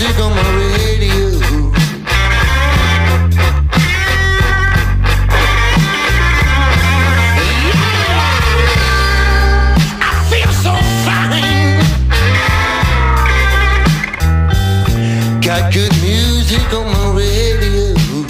music on my radio. I feel so fine. Got good music on my radio.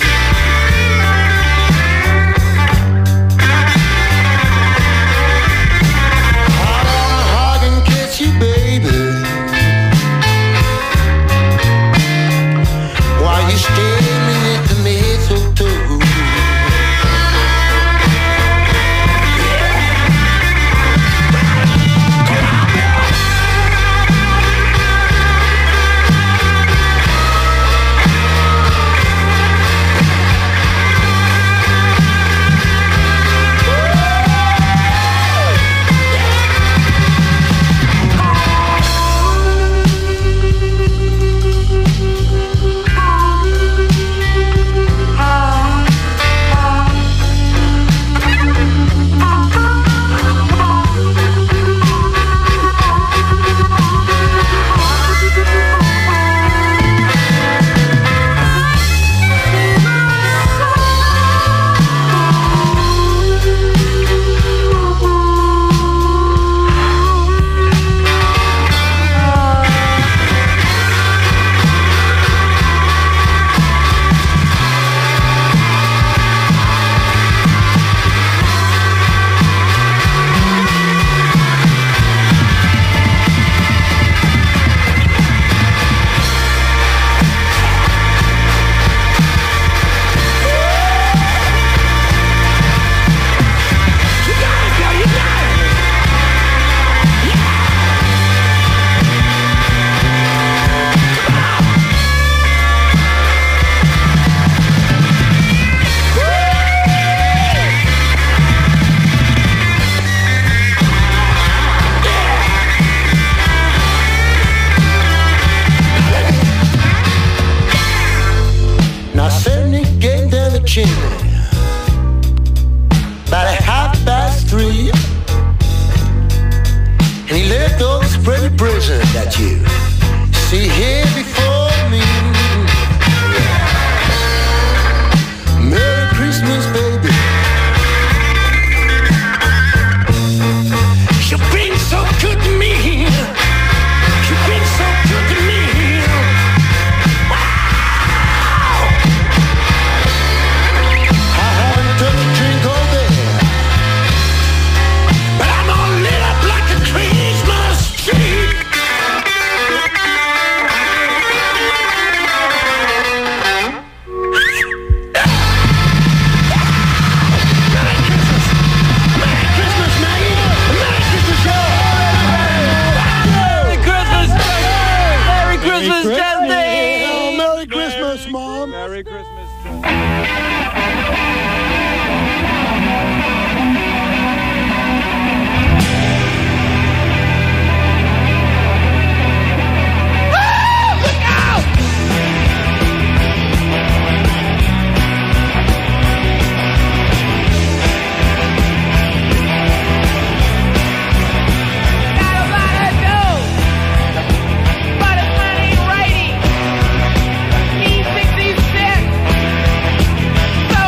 About 3:30, and he left those pretty prisoners that you see here before me. Merry Christmas, baby. You've been so good to me. You've been so good to me. Merry Christmas. So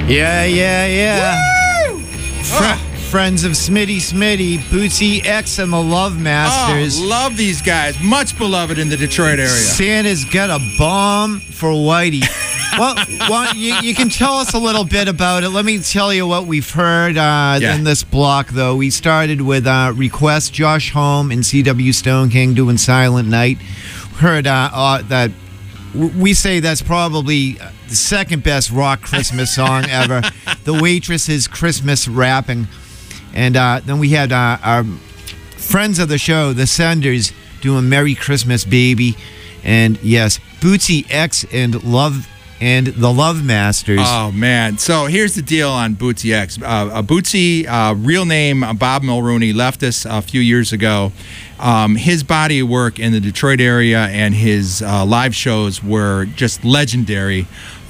Yeah. Friends of Smitty, Bootsy X and the Love Masters. Oh, love these guys. Much beloved in the Detroit area. Santa's got a bomb for Whitey. Well, you can tell us a little bit about it. Let me tell you what we've heard in this block, though. We started with Request, Josh Homme and C.W. Stone King doing Silent Night. Heard that we say that's probably the second best rock Christmas song ever. The Waitress's Christmas Rapping. And then we had our friends of the show, the Senders, doing Merry Christmas, Baby. And yes, Bootsy X and the Love Masters. Oh, man. So here's the deal on Bootsy X. Bootsy, real name Bob Mulrooney, left us a few years ago. His body of work in the Detroit area and his live shows were just legendary.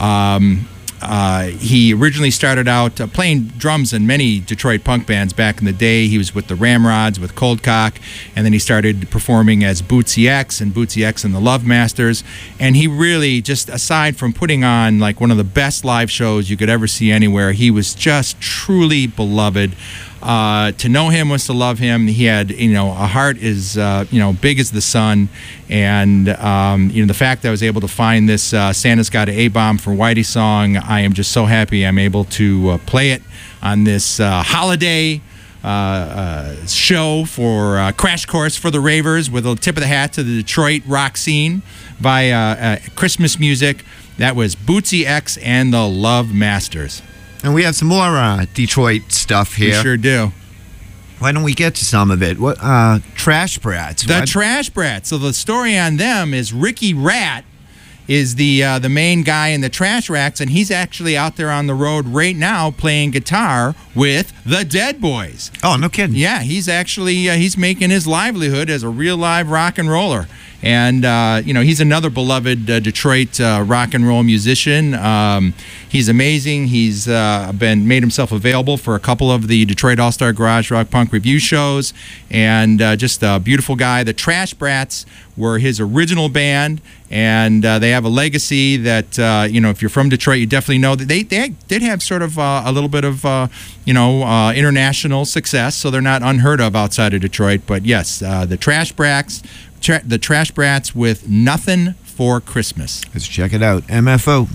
He originally started out playing drums in many Detroit punk bands back in the day. He was with the Ramrods, with Cold Cock, and then he started performing as Bootsy X and the Love Masters. And he really, just aside from putting on like one of the best live shows you could ever see anywhere, he was just truly beloved. To know him was to love him. He had, a heart as, big as the sun. And, the fact that I was able to find this Santa's Got an A-Bomb for Whitey song, I am just so happy I'm able to play it on this holiday show for Crash Course for the Ravers with a tip of the hat to the Detroit rock scene by Christmas music. That was Bootsy X and the Love Masters. And we have some more Detroit stuff here. We sure do. Why don't we get to some of it? What Trash Brats? Trash Brats. So the story on them is Ricky Rat is the main guy in the Trash Rats, and he's actually out there on the road right now playing guitar with the Dead Boys. Oh, no kidding. Yeah, he's actually he's making his livelihood as a real live rock and roller. And, he's another beloved Detroit rock and roll musician. He's amazing. He's made himself available for a couple of the Detroit All-Star Garage Rock Punk review shows. And just a beautiful guy. The Trash Brats were his original band. And they have a legacy that, if you're from Detroit, you definitely know that they did have sort of a little bit of, international success. So they're not unheard of outside of Detroit. But yes, the Trash Brats. The Trash Brats with Nothing for Christmas. Let's check it out. MFO.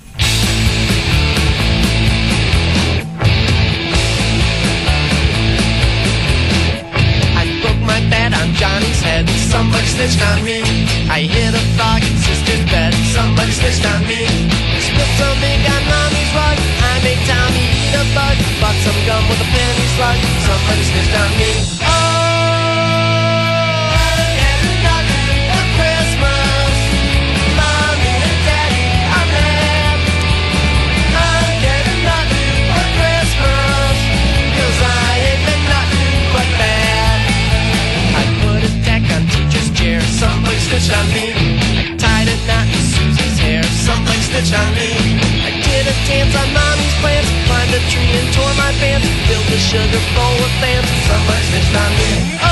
I broke my bat on Johnny's head. Somebody snitched on me. I hit a frog in sister's bed. Somebody snitched on me. Spilled some ink on mommy's rug. I made Tommy eat a bug. Bought some gum with a penny slug. Somebody snitched on me. Somebody snitched on me. I tied a knot in Susie's hair. Somebody snitched on me. I did a dance on mommy's plants. Climbed a tree and tore my pants. Filled a sugar bowl with fans. Somebody snitched on me. Oh,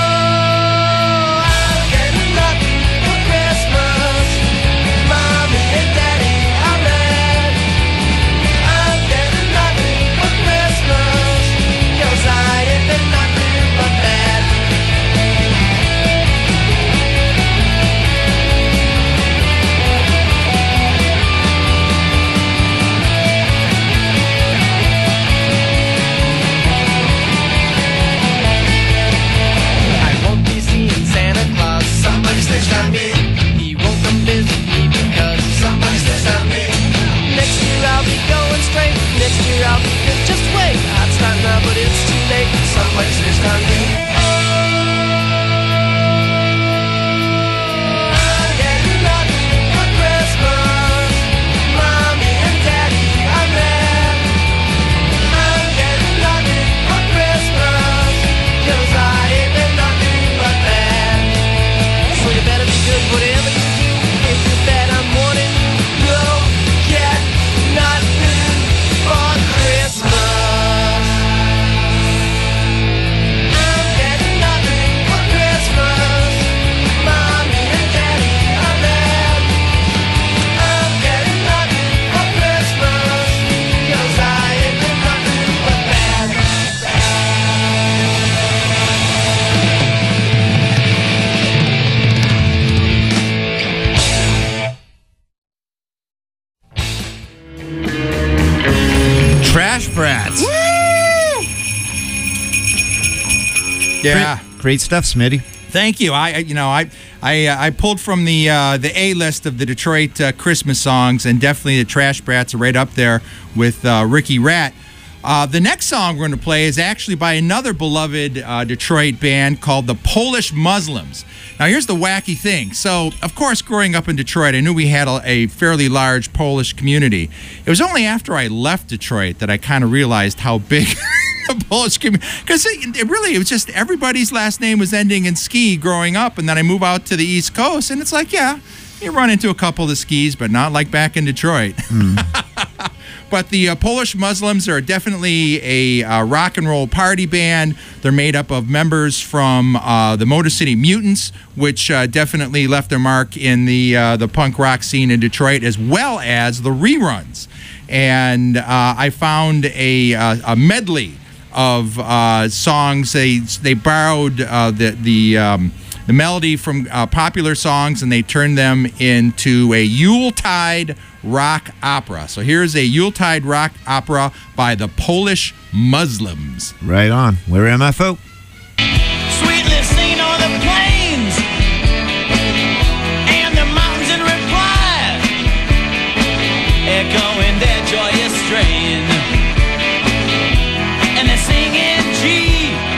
I'm getting nothing for Christmas. Mommy and Daddy are mad. I'm getting nothing for Christmas. 'Cause I ain't been nothing but bad. Yeah. Great stuff, Smitty. Thank you. I pulled from the A list of the Detroit Christmas songs, and definitely the Trash Brats are right up there with Ricky Rat. The next song we're going to play is actually by another beloved Detroit band called the Polish Muslims. Now, here's the wacky thing. So, of course, growing up in Detroit, I knew we had a fairly large Polish community. It was only after I left Detroit that I kind of realized how big the Polish community, because it was just everybody's last name was ending in ski growing up, and then I move out to the East Coast, and it's like, yeah, you run into a couple of skis, but not like back in Detroit. But the Polish Muslims are definitely a rock and roll party band. They're made up of members from the Motor City Mutants, which definitely left their mark in the punk rock scene in Detroit, as well as the Reruns. And I found a medley of songs. They borrowed the melody from popular songs, and they turned them into a Yuletide rock opera. So here's a Yuletide rock opera by the Polish Muslims. Right on. We're MFO. Sweetly singing on the plains and the mountains in reply, echoing their joyous strain, and they're singing G.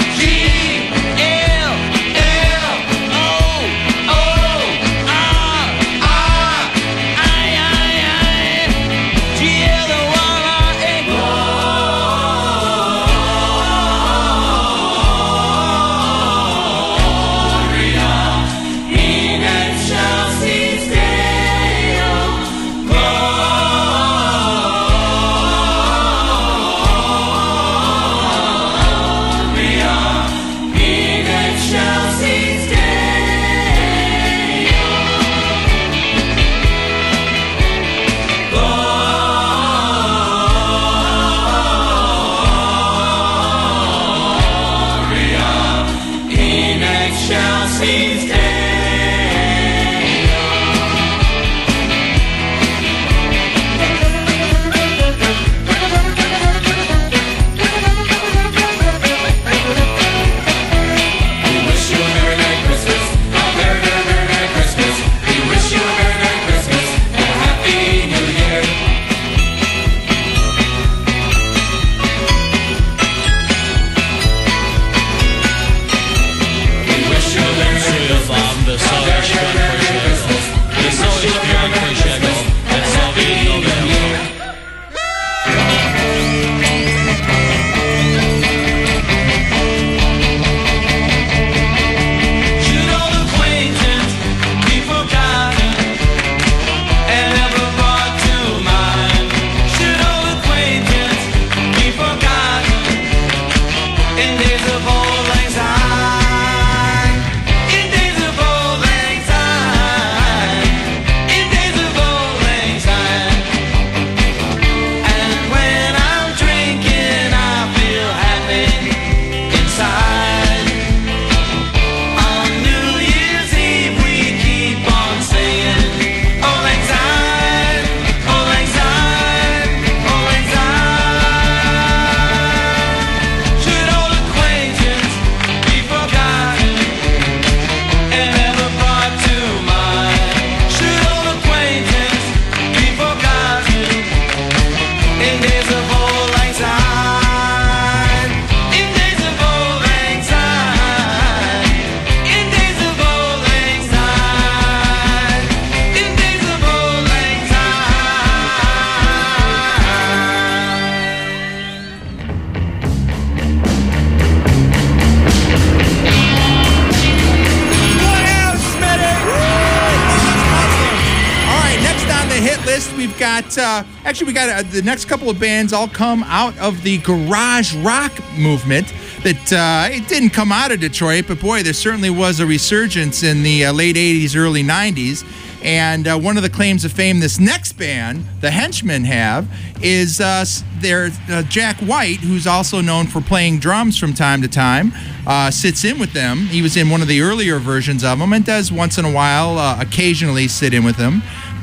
Actually, we got the next couple of bands all come out of the garage rock movement that it didn't come out of Detroit, but boy, there certainly was a resurgence in the late 80s, early 90s. And one of the claims of fame this next band, the Henchmen, have is their Jack White, who's also known for playing drums from time to time, sits in with them. He was in one of the earlier versions of them and does once in a while occasionally sit in with them.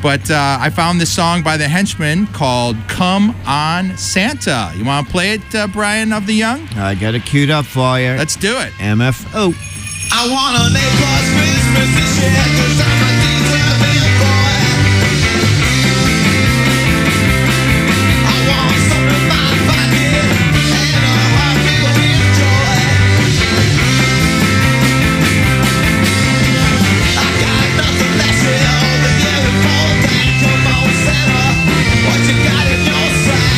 But I found this song by the Henchmen called Come On Santa. You want to play it, Brian of the Young? I got it queued up for you. Let's do it. MFO. I want a neighbor's Christmas this year, 'cause I'm a deserving boy. I want some in my pocket and a heart filled with joy. I got nothing less here, the year before that. Come on, Santa, what you got in your sack?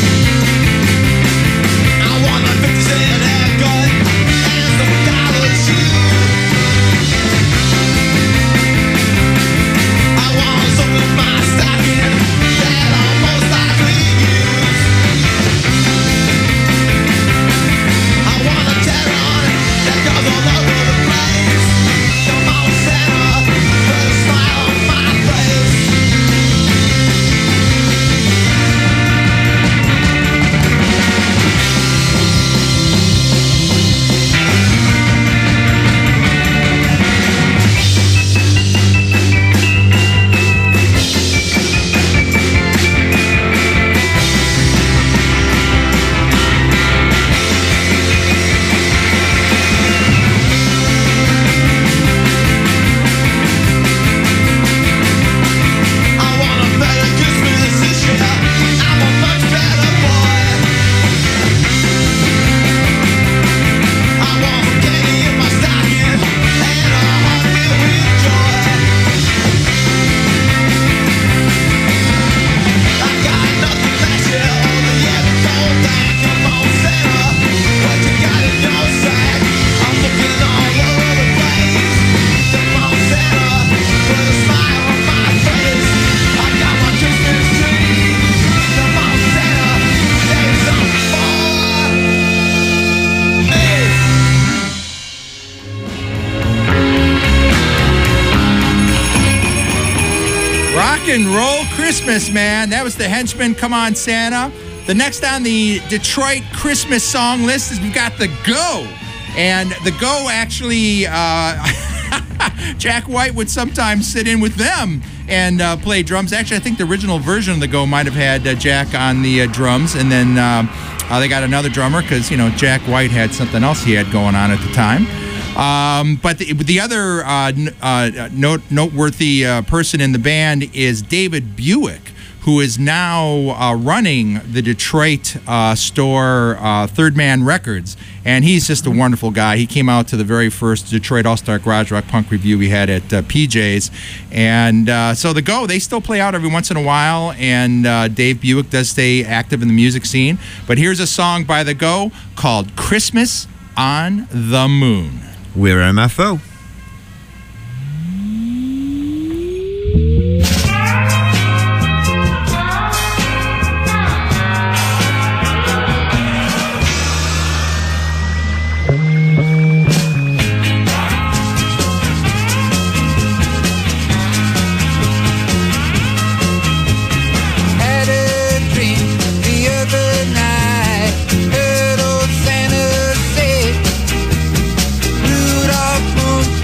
I want a 50-cent haircut and some dollar shoes. I want some in my stocking that I'll most likely use. I want a terror that goes all over the place. Come on, Santa, put a smile on my face. I want a better Christmas this year. I'm a much better boy. I want some candy in my stocking and a heart filled with joy. I got nothing last year or the year before that. Come on, Santa, what you got in your sack? I'm looking all over the place. Come on, Santa, put a smile on my face. I got my Christmas tree. Come on, Santa, save something for me. Rock and roll Christmas, man. That was the Henchmen, Come On Santa. The next on the Detroit Christmas song list is we've got The Go. And The Go actually, Jack White would sometimes sit in with them and play drums. Actually, I think the original version of The Go might have had Jack on the drums. And then they got another drummer because, Jack White had something else he had going on at the time. But the other noteworthy person in the band is David Buick, who is now running the Detroit store Third Man Records. And he's just a wonderful guy. He came out to the very first Detroit All-Star Garage Rock Punk review we had at PJ's. And so The Go, they still play out every once in a while. And Dave Buick does stay active in the music scene. But here's a song by The Go called Christmas on the Moon. We're MFO. Had a dream the other night. Heard old Santa say, Rudolph, won't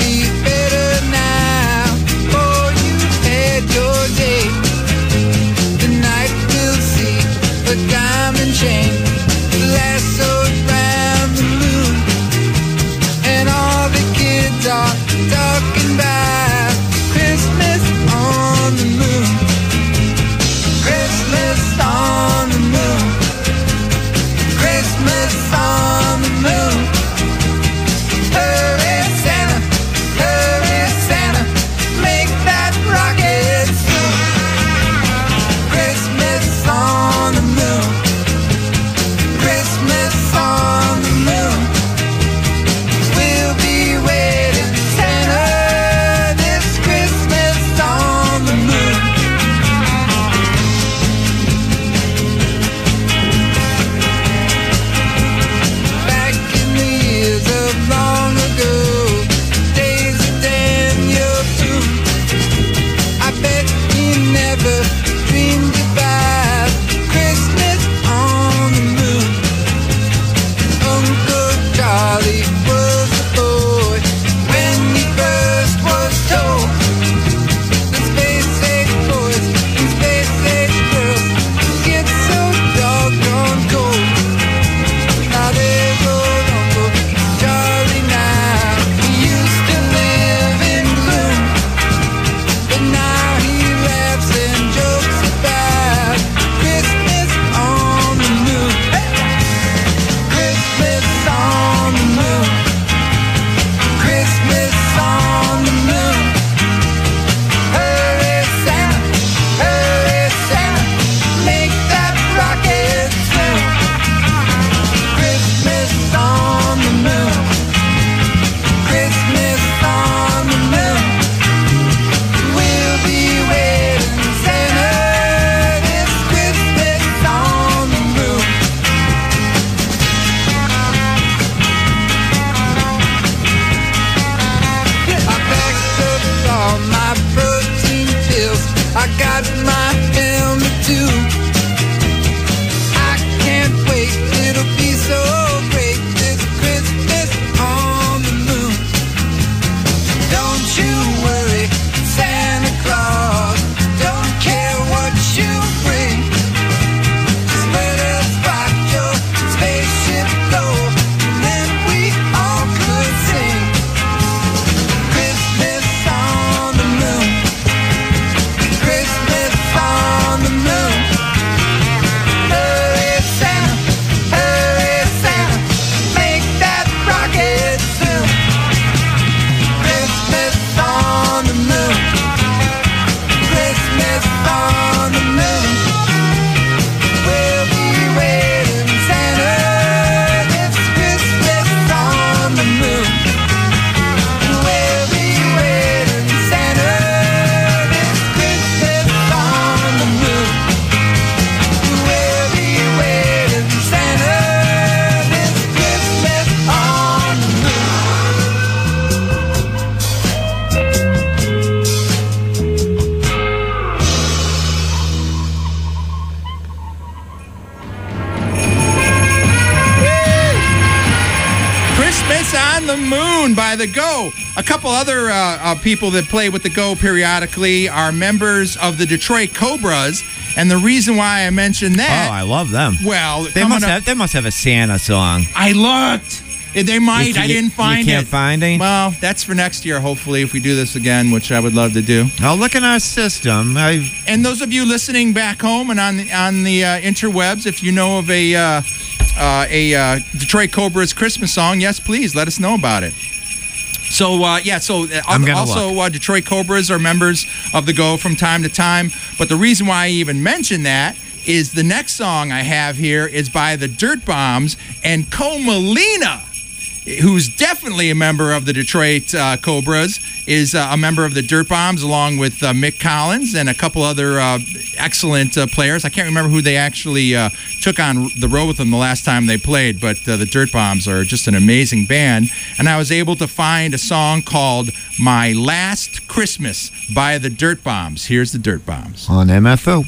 On the Moon by The Go. A couple other people that play with The Go periodically are members of the Detroit Cobras. And the reason why I mentioned that... Oh, I love them. Well, They must have a Santa song. I looked. They might. I didn't find it. You can't find it? Well, that's for next year, hopefully, if we do this again, which I would love to do. I'll look in our system. And those of you listening back home and on the interwebs, if you know of a Detroit Cobras Christmas song, yes, please let us know about it. So, Detroit Cobras are members of The Go from time to time. But the reason why I even mention that is the next song I have here is by the Dirt Bombs and Co Molina, who's definitely a member of the Detroit Cobras, is a member of the Dirt Bombs, along with Mick Collins and a couple other excellent players. I can't remember who they actually took on the road with them the last time they played, but the Dirt Bombs are just an amazing band. And I was able to find a song called My Last Christmas by the Dirt Bombs. Here's the Dirt Bombs. On MFO.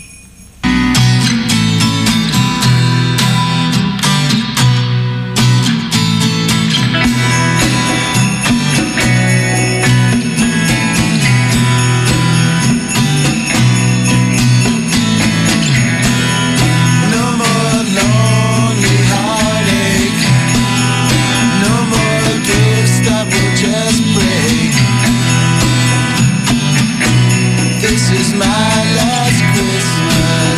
This is my last Christmas.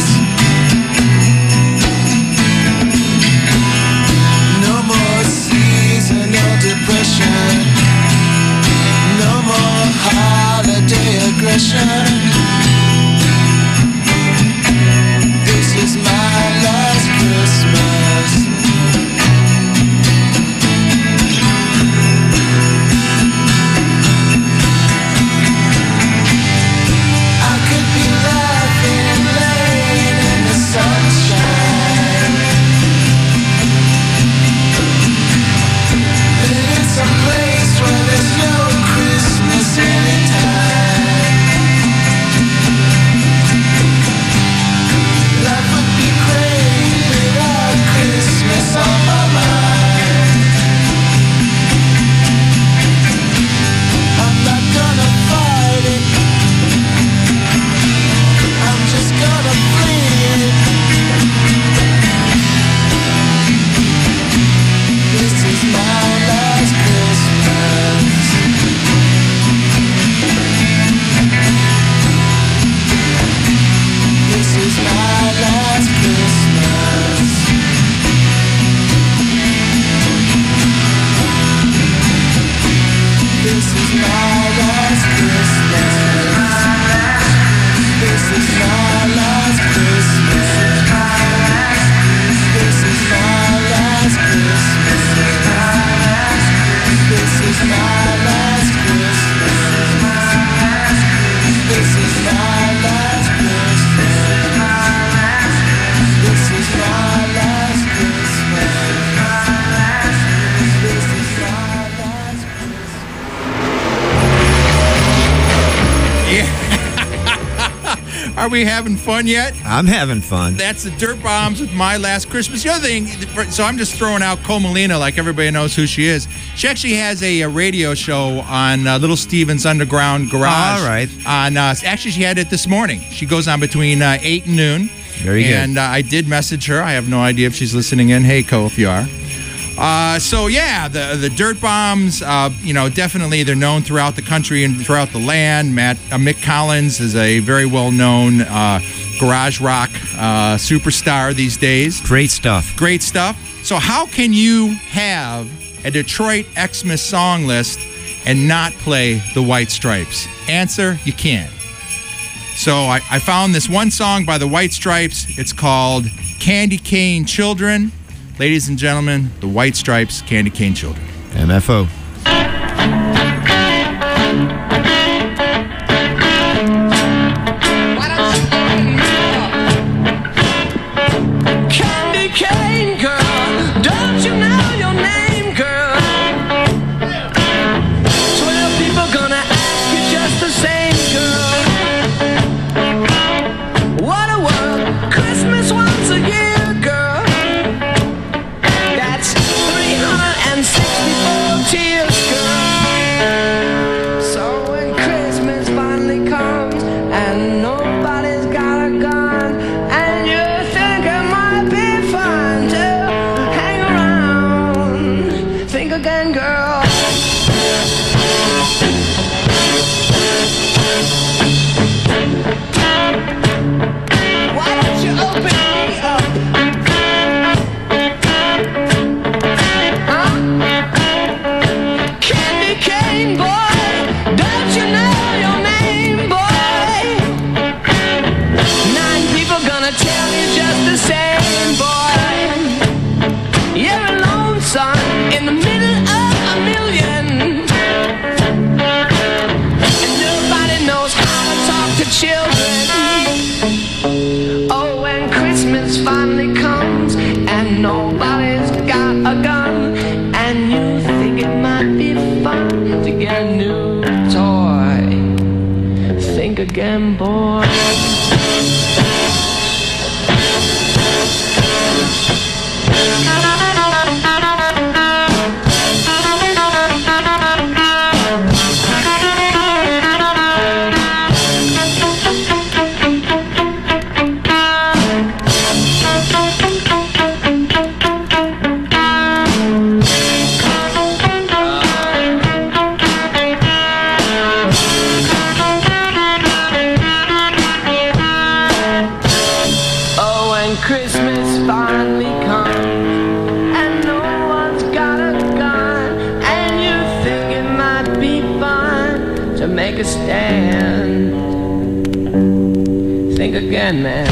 No more seasonal depression. No more holiday aggression. This is my last Christmas. Are we having fun yet? I'm having fun. That's the Dirt Bombs with My Last Christmas. The other thing, so I'm just throwing out Co Molina like everybody knows who she is. She actually has a radio show on Little Steven's Underground Garage. All right. Actually, she had it this morning. She goes on between 8 and noon. Very good. And I did message her. I have no idea if she's listening in. Hey, Co, if you are. The Dirt Bombs, definitely they're known throughout the country and throughout the land. Mick Collins is a very well-known garage rock superstar these days. Great stuff. Great stuff. So how can you have a Detroit Xmas song list and not play the White Stripes? Answer, you can't. So I found this one song by the White Stripes. It's called Candy Cane Children. Ladies and gentlemen, the White Stripes, Candy Cane Children. MFO. Candy cane girl, don't you know your name, girl? 12 people gonna ask you just the same, girl. What a world, Christmas once a year, girl. That's 364 tears. to get a new toy. Think again, boy. Christmas finally comes and no one's got a gun, and you think it might be fun to make a stand. Think again, man.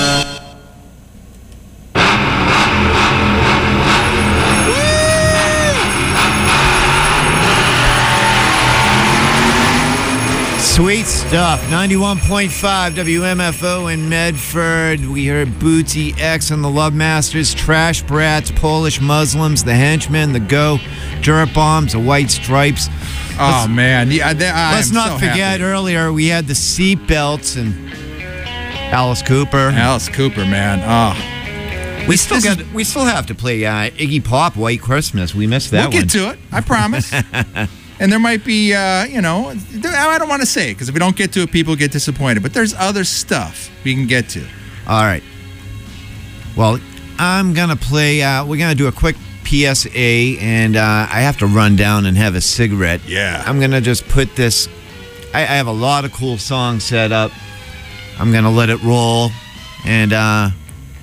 Sweet stuff. 91.5 WMFO in Medford. We heard Bootsy X and the Love Masters, Trash Brats, Polish Muslims, The Henchmen, The Go, Dirt Bombs, The White Stripes. Oh, man. Yeah, Let's not forget earlier we had the Seatbelts and Alice Cooper. Alice Cooper, man. Oh. We still have to play Iggy Pop, White Christmas. We missed that one. We'll get to it. I promise. And there might be, I don't want to say it because if we don't get to it, people get disappointed. But there's other stuff we can get to. All right. Well, I'm going to play, we're going to do a quick PSA, and I have to run down and have a cigarette. Yeah. I'm going to just put this, I have a lot of cool songs set up. I'm going to let it roll and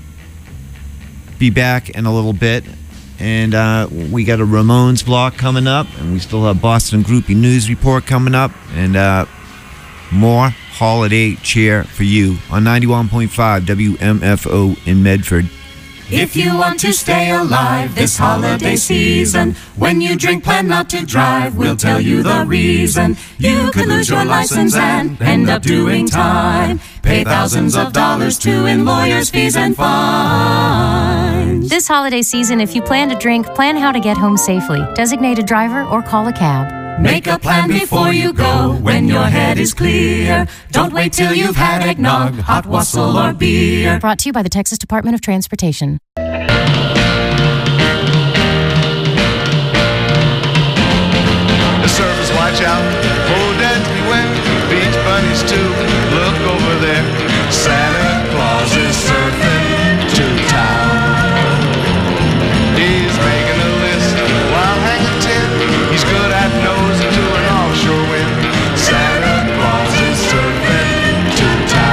be back in a little bit. And we got a Ramones block coming up, and we still have Boston Groupie News Report coming up, and more holiday cheer for you on 91.5 WMFO in Medford. If you want to stay alive this holiday season, when you drink, plan not to drive. We'll tell you the reason. You could lose your license and end up doing time. Pay thousands of dollars to in lawyers' fees and fines. This holiday season, if you plan to drink, plan how to get home safely. Designate a driver or call a cab. Make a plan before you go when your head is clear. Don't wait till you've had eggnog, hot wassail, or beer. Brought to you by the Texas Department of Transportation. The surfers watch out, oh dads beware, beach bunnies too, look over there. Santa Claus is surfing to town. He's making a list while hanging tin. He's good at nosing to an offshore wind. Santa Claus is surfing to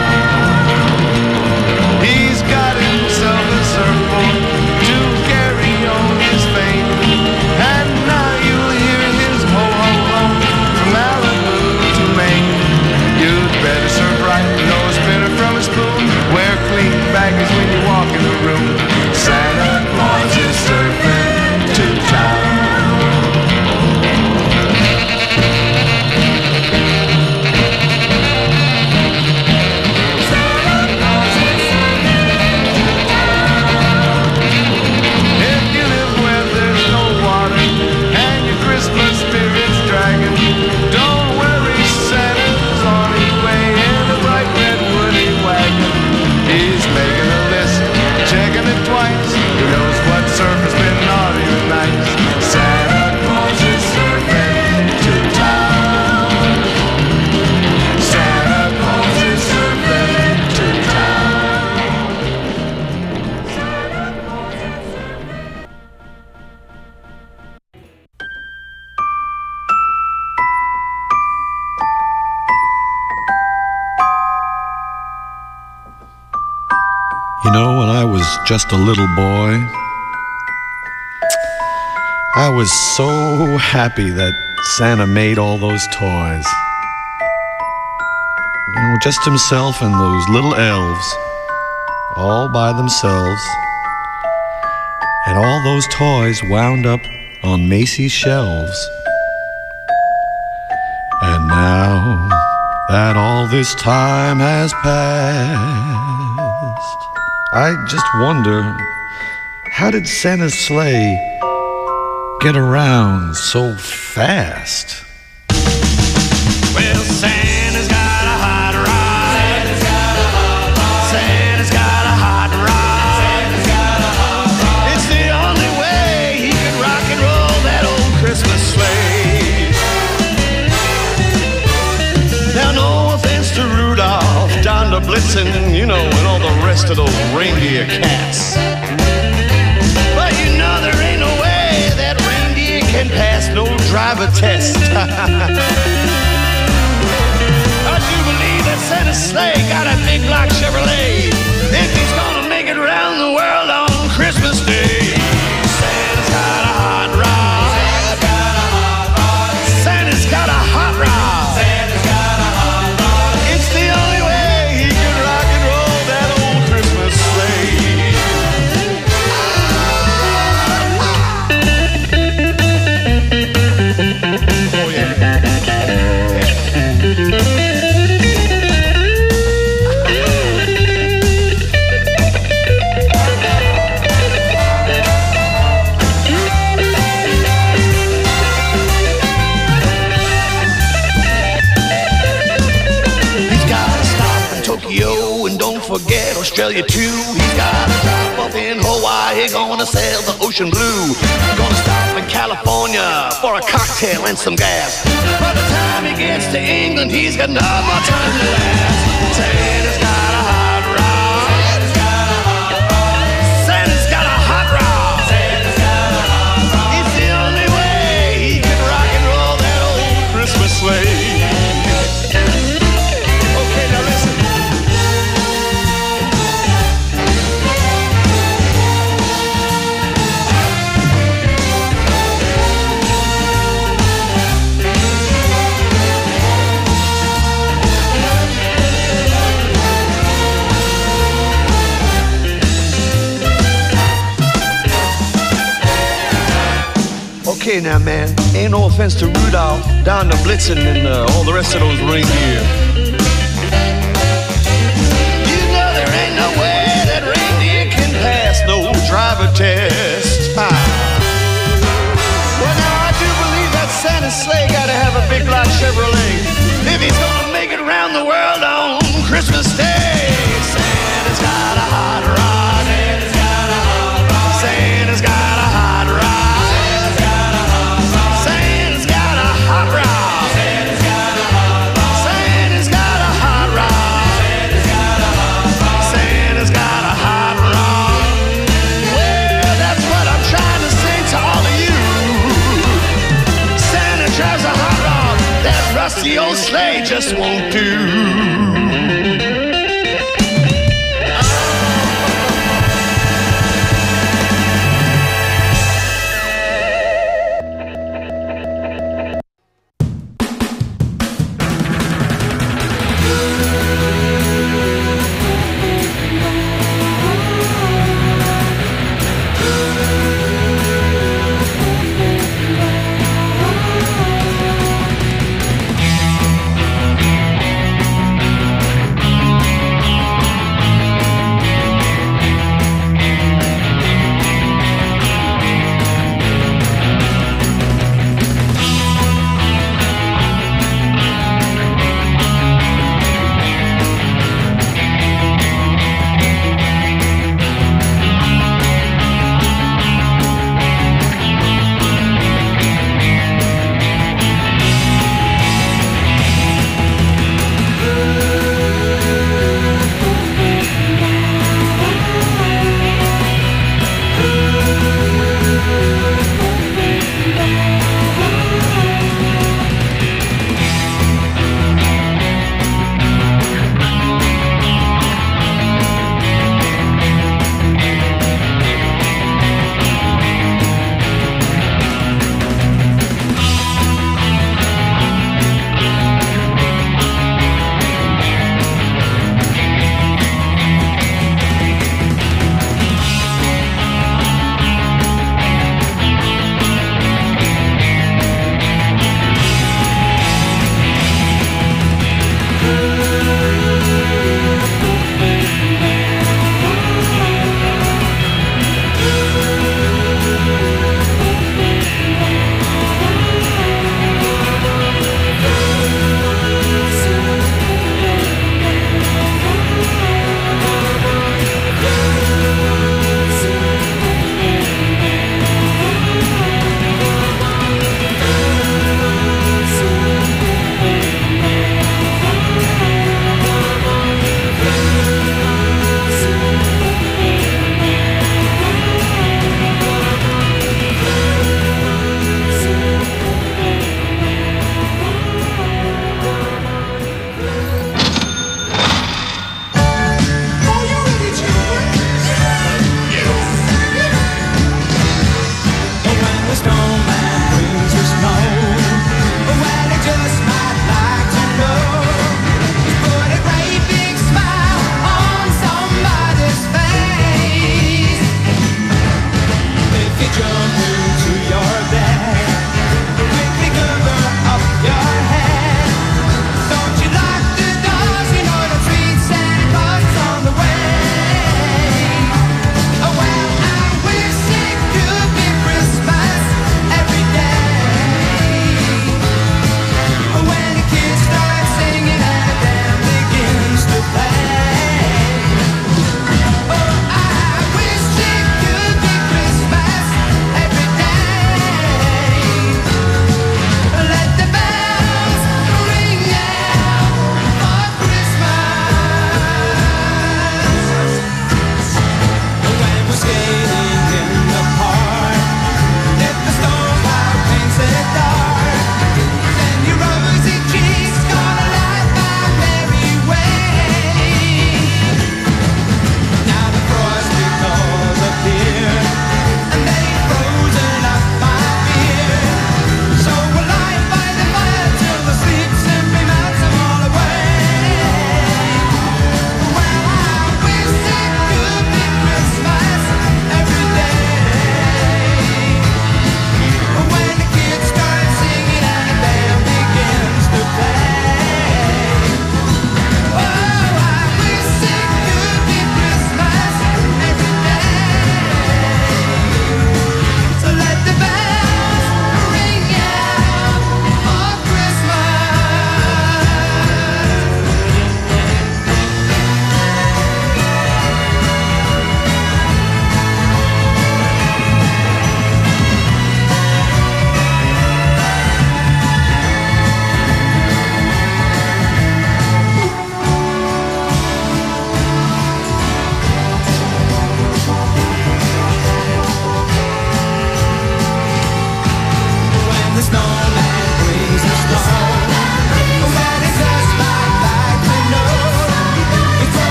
town. He's got himself a surfboard to carry on his fame. And now you'll hear his ho-ho-ho from Malibu to Maine. You'd better surf right, no spinner from a spoon. Wear clean baggage when you walk in the room. Santa Claus is surfing to town. If you live where there's no water and your Christmas spirit's dragging, don't worry, Santa's on his way in a bright red woody wagon. He's making a list, checking it twice. Who knows what surfer's been naughty or nice? Santa Claus is surfing to town. Santa Claus is surfing to town. You know, when I was just a little boy, I was so happy that Santa made all those toys. You know, just himself and those little elves, all by themselves. And all those toys wound up on Macy's shelves. And now that all this time has passed, I just wonder, how did Santa's sleigh get around so fast? Well, Santa's got a hot rod. Santa's got a hot rod. It's the only way he can rock and roll that old Christmas sleigh. Now, no offense to Rudolph, Donner, Blitzen, and all the rest of those reindeer cats. But there ain't no way that reindeer can pass no driver test. I do believe that Santa's sleigh got a big block Chevrolet if he's gonna make it around the world on Christmas Day. Santa's got a hot rod. Santa's got a hot rod. Santa's got a hot rod. It's the only way he can rock and roll that old Christmas sleigh. Oh yeah. Tokyo, and don't forget Australia too. He's got a drop off in Hawaii, gonna sail the ocean blue. Gonna stop in California for a cocktail and some gas. By the time he gets to England, he's got no more time to last. Santa's got a hot rod. Santa's got a hot rod. Santa's got a hot rod. Santa's got a hot rod. It's the only way he can rock and roll that old Christmas sleigh. Okay, now listen. Okay now, man, ain't no offense to Rudolph, Donner, Blitzen, and all the rest of those reindeer. There ain't no way that reindeer can pass no driver test. Well, now I do believe that Santa's sleigh gotta have a big block Chevrolet if he's gonna make it around the world on Christmas Day. Santa's got a hot rod. Santa's got a hot rod. Santa's got a hot rod. Santa's got a hot rod. Santa's got a hot rod. Santa's got a hot rod. Santa's got a hot rod. Well, that's what I'm trying to say to all of you. Santa drives a hot rod. That rusty old sleigh just won't do.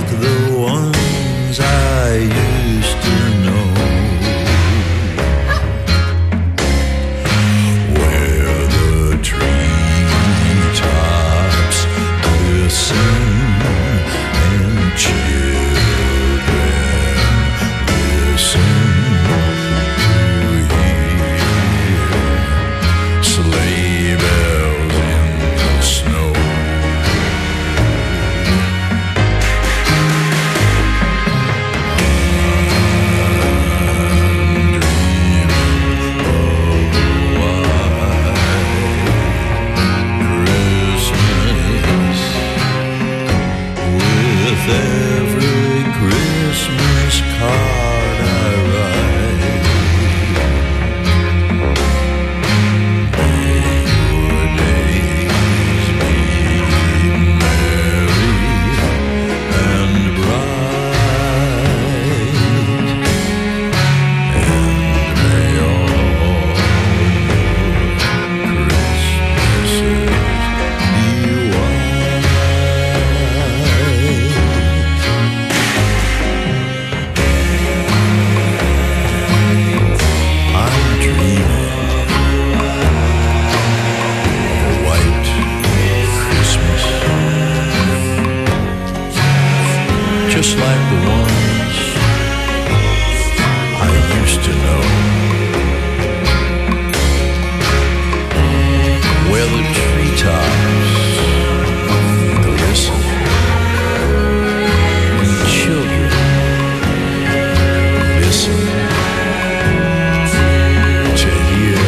like the ones I used to know, where the treetops glisten and children listen to hear sleigh bells in the snow. With every Christmas card I write, may your days be merry and bright, and may all your Christmases be white. I'm dreaming of a white Christmas, just like the ones I used to know, where the treetops glisten and children listen to hear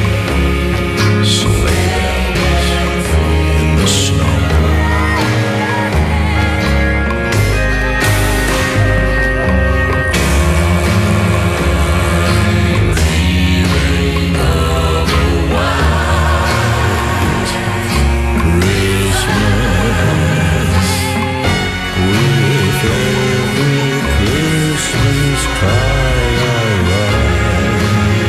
sleigh bells in the snow. Dreaming of a white Christmas, with every Christmas card I write.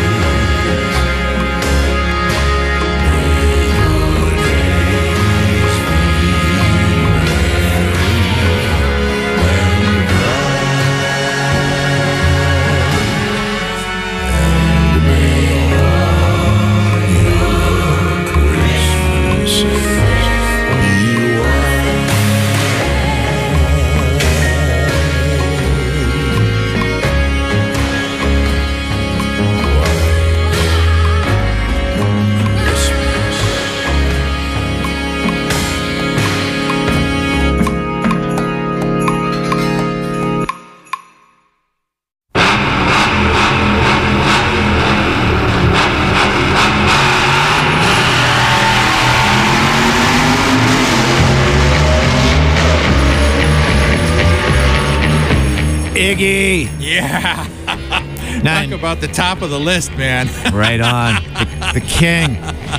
Iggy. Yeah. Nine. Talk about the top of the list, man. Right on. The king.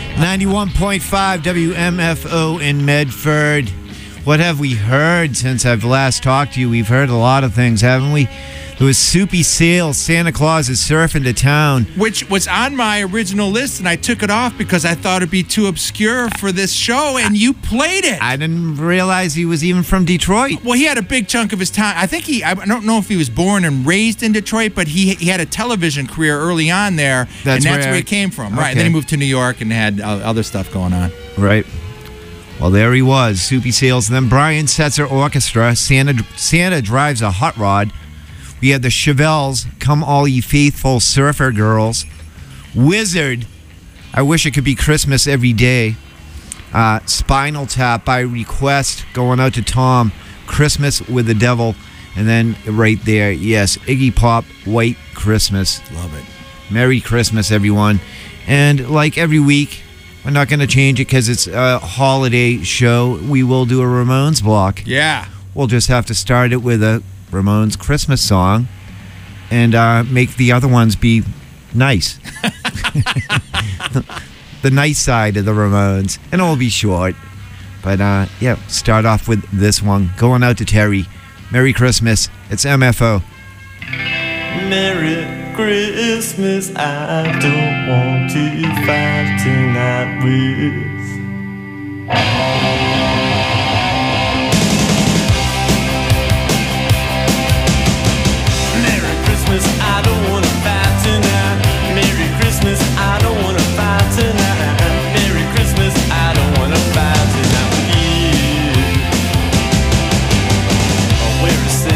91.5 WMFO in Medford. What have we heard since I've last talked to you? We've heard a lot of things, haven't we? There was Soupy Sales, Santa Claus is surfing to town. Which was on my original list, and I took it off because I thought it'd be too obscure for this show, and you played it. I didn't realize he was even from Detroit. Well, he had a big chunk of his time. I don't know if he was born and raised in Detroit, but he had a television career early on there, and that's where he came from. Right, and then he moved to New York and had other stuff going on. Right. Well, there he was, Soupy Sales. And then Brian Setzer Orchestra, Santa Drives a Hot Rod. We had the Chevelles, Come All Ye Faithful Surfer Girls. Wizard, I Wish It Could Be Christmas Every Day. Spinal Tap by request, going out to Tom. Christmas with the Devil. And then right there, yes, Iggy Pop, White Christmas. Love it. Merry Christmas, everyone. And like every week, we're not going to change it because it's a holiday show. We will do a Ramones block. Yeah. We'll just have to start it with a Ramones Christmas song and make the other ones be nice. The nice side of the Ramones. And it will be short. But yeah, start off with this one. Going out to Terry. Merry Christmas. It's MFO. Merry Christmas, I don't want to fight tonight with